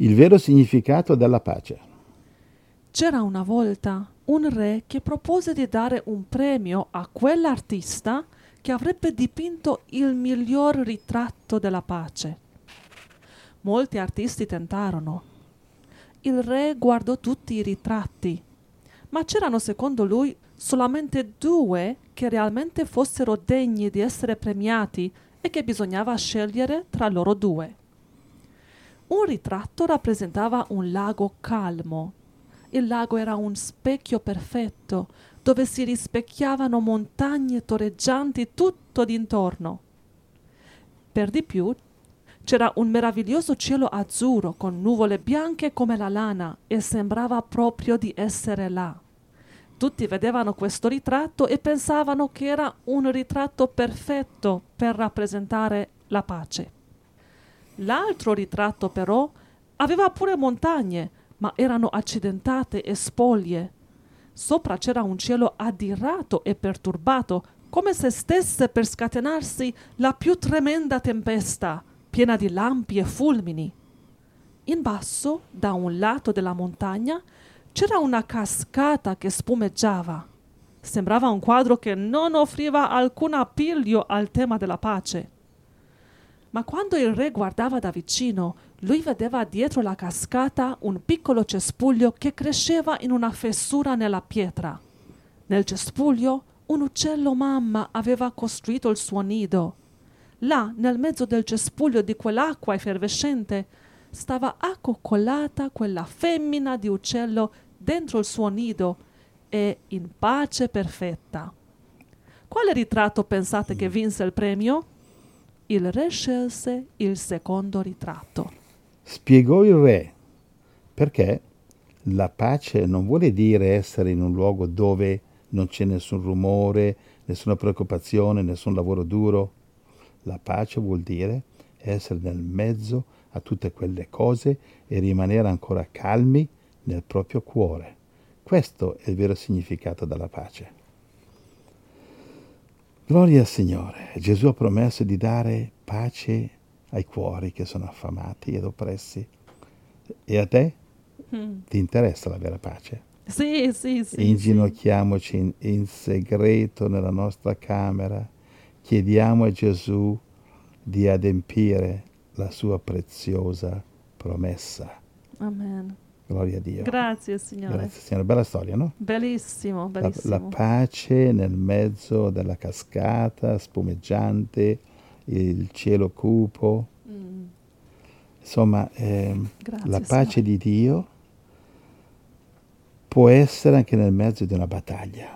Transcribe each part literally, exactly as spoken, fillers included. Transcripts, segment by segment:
Il vero significato della pace. C'era una volta un re che propose di dare un premio a quell'artista che avrebbe dipinto il miglior ritratto della pace. Molti artisti tentarono. Il re guardò tutti i ritratti, ma c'erano secondo lui solamente due che realmente fossero degni di essere premiati e che bisognava scegliere tra loro due. Un ritratto rappresentava un lago calmo. Il lago era un specchio perfetto, dove si rispecchiavano montagne toreggianti tutto d'intorno. Per di più, c'era un meraviglioso cielo azzurro con nuvole bianche come la lana e sembrava proprio di essere là. Tutti vedevano questo ritratto e pensavano che era un ritratto perfetto per rappresentare la pace. L'altro ritratto però aveva pure montagne, ma erano accidentate e spoglie. Sopra c'era un cielo adirato e perturbato, come se stesse per scatenarsi la più tremenda tempesta, piena di lampi e fulmini. In basso, da un lato della montagna, c'era una cascata che spumeggiava. Sembrava un quadro che non offriva alcun appiglio al tema della pace. Ma quando il re guardava da vicino, lui vedeva dietro la cascata un piccolo cespuglio che cresceva in una fessura nella pietra. Nel cespuglio un uccello mamma aveva costruito il suo nido. Là, nel mezzo del cespuglio di quell'acqua effervescente, stava accoccolata quella femmina di uccello dentro il suo nido e in pace perfetta. Quale ritratto pensate che vinse il premio? Il re scelse il secondo ritratto. Spiegò il re perché la pace non vuole dire essere in un luogo dove non c'è nessun rumore, nessuna preoccupazione, nessun lavoro duro. La pace vuol dire essere nel mezzo a tutte quelle cose e rimanere ancora calmi nel proprio cuore. Questo è il vero significato della pace. Gloria al Signore. Gesù ha promesso di dare pace ai cuori che sono affamati ed oppressi. E a te? Mm. Ti interessa la vera pace? Sì, sì, sì. Inginocchiamoci sì. In, in segreto nella nostra camera. Chiediamo a Gesù di adempiere la sua preziosa promessa. Amen. Gloria a Dio. Grazie, Signore. Grazie, Signore. Bella storia, no? Bellissimo, bellissimo. La, la pace nel mezzo della cascata spumeggiante, il cielo cupo. Mm. Insomma, eh, Grazie, la pace Signore. Di Dio può essere anche nel mezzo di una battaglia.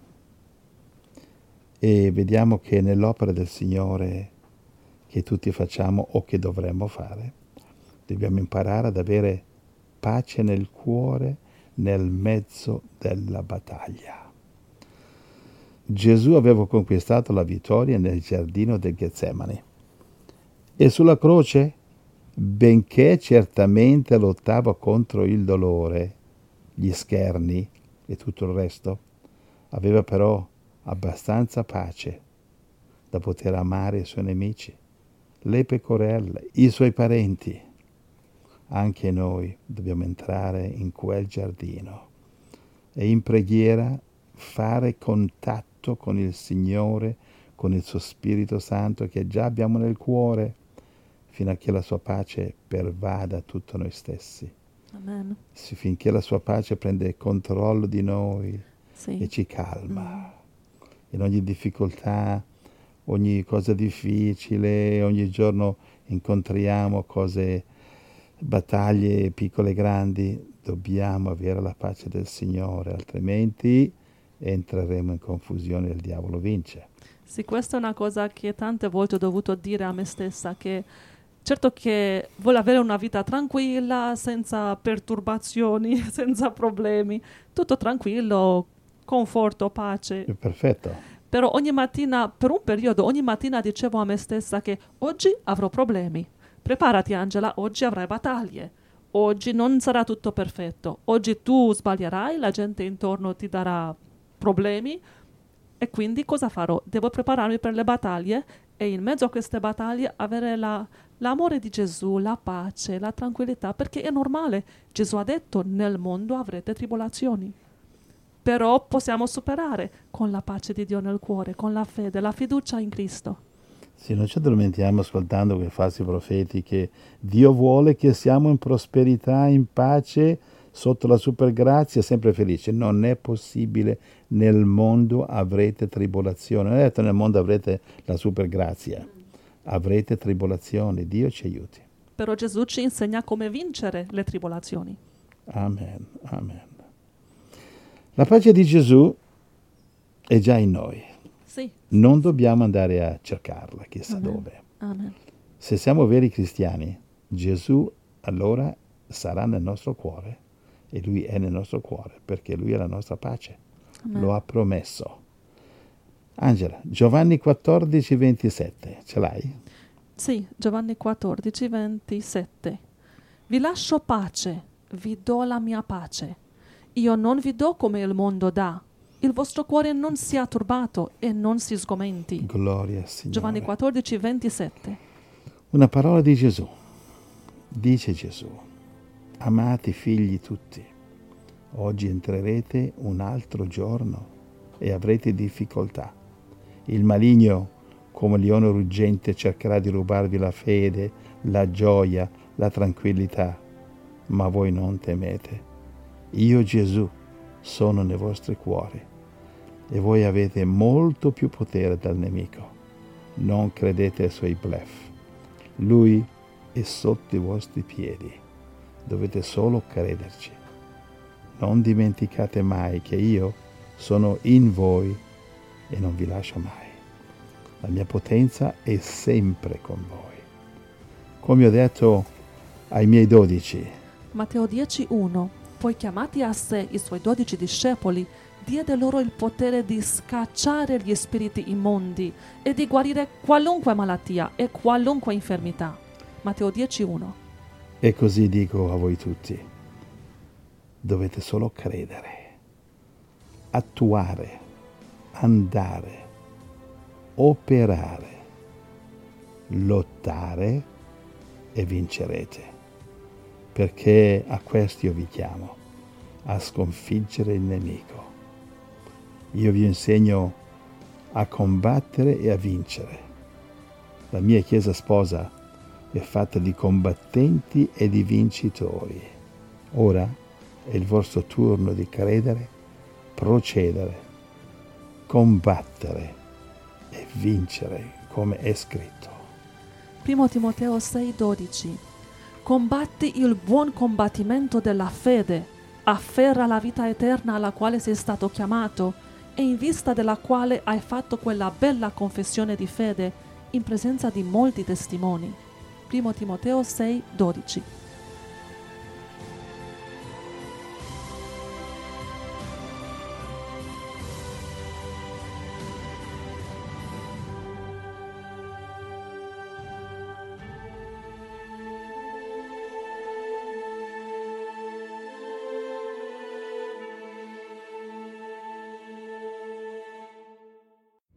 E vediamo che nell'opera del Signore che tutti facciamo o che dovremmo fare, dobbiamo imparare ad avere pace nel cuore nel mezzo della battaglia. Gesù aveva conquistato la vittoria nel giardino del Getsemani e sulla croce, benché certamente lottava contro il dolore, gli scherni e tutto il resto, aveva però abbastanza pace da poter amare i suoi nemici, le pecorelle, i suoi parenti. Anche noi dobbiamo entrare in quel giardino e in preghiera fare contatto con il Signore, con il suo Spirito Santo che già abbiamo nel cuore, fino a che la sua pace pervada tutto noi stessi. Amen. Finché la sua pace prende controllo di noi sì. E ci calma. Mm. In ogni difficoltà, ogni cosa difficile, ogni giorno incontriamo cose, battaglie piccole e grandi, dobbiamo avere la pace del Signore, altrimenti entreremo in confusione e il diavolo vince. Sì, questa è una cosa che tante volte ho dovuto dire a me stessa, che certo che voglio avere una vita tranquilla, senza perturbazioni, senza problemi, tutto tranquillo, conforto, pace. È perfetto. Però ogni mattina, per un periodo, ogni mattina dicevo a me stessa che oggi avrò problemi. Preparati, Angela, oggi avrai battaglie. Oggi non sarà tutto perfetto. Oggi tu sbaglierai, la gente intorno ti darà problemi. E quindi cosa farò? Devo prepararmi per le battaglie e in mezzo a queste battaglie avere la, l'amore di Gesù, la pace, la tranquillità, perché è normale. Gesù ha detto: nel mondo avrete tribolazioni. Però possiamo superare con la pace di Dio nel cuore, con la fede, la fiducia in Cristo. Sì, noi ci addormentiamo ascoltando quei falsi profeti che Dio vuole che siamo in prosperità, in pace, sotto la supergrazia, sempre felici. Non è possibile. Nel mondo avrete tribolazione. Non è detto nel mondo avrete la supergrazia. Avrete tribolazioni. Dio ci aiuti. Però Gesù ci insegna come vincere le tribolazioni. Amen, amen. La pace di Gesù è già in noi. Sì. Non dobbiamo andare a cercarla, chissà Amen. dove. Amen. Se siamo veri cristiani, Gesù allora sarà nel nostro cuore e Lui è nel nostro cuore perché Lui è la nostra pace. Amen. Lo ha promesso. Angela, Giovanni quattordici ventisette, ce l'hai? Sì, Giovanni quattordici ventisette. Vi lascio pace, vi do la mia pace. Io non vi do come il mondo dà. Il vostro cuore non sia turbato e non si sgomenti. Gloria al Signore. Giovanni quattordici ventisette. Una parola di Gesù. Dice Gesù: amate i figli tutti. Oggi entrerete un altro giorno e avrete difficoltà. Il maligno, come leone ruggente, cercherà di rubarvi la fede, la gioia, la tranquillità. Ma voi non temete. Io, Gesù, sono nei vostri cuori e voi avete molto più potere dal nemico. Non credete ai suoi bluff. Lui è sotto i vostri piedi. Dovete solo crederci. Non dimenticate mai che io sono in voi e non vi lascio mai. La mia potenza è sempre con voi. Come ho detto ai miei dodici. Matteo dieci uno. Poi chiamati a sé i suoi dodici discepoli, diede loro il potere di scacciare gli spiriti immondi e di guarire qualunque malattia e qualunque infermità. Matteo dieci uno. E così dico a voi tutti: dovete solo credere, attuare, andare, operare, lottare e vincerete. Perché a questo io vi chiamo, a sconfiggere il nemico. Io vi insegno a combattere e a vincere. La mia Chiesa sposa è fatta di combattenti e di vincitori. Ora è il vostro turno di credere, procedere, combattere e vincere, come è scritto. Primo Timoteo sei dodici. Combatti il buon combattimento della fede, afferra la vita eterna alla quale sei stato chiamato e in vista della quale hai fatto quella bella confessione di fede in presenza di molti testimoni. Primo Timoteo sei dodici.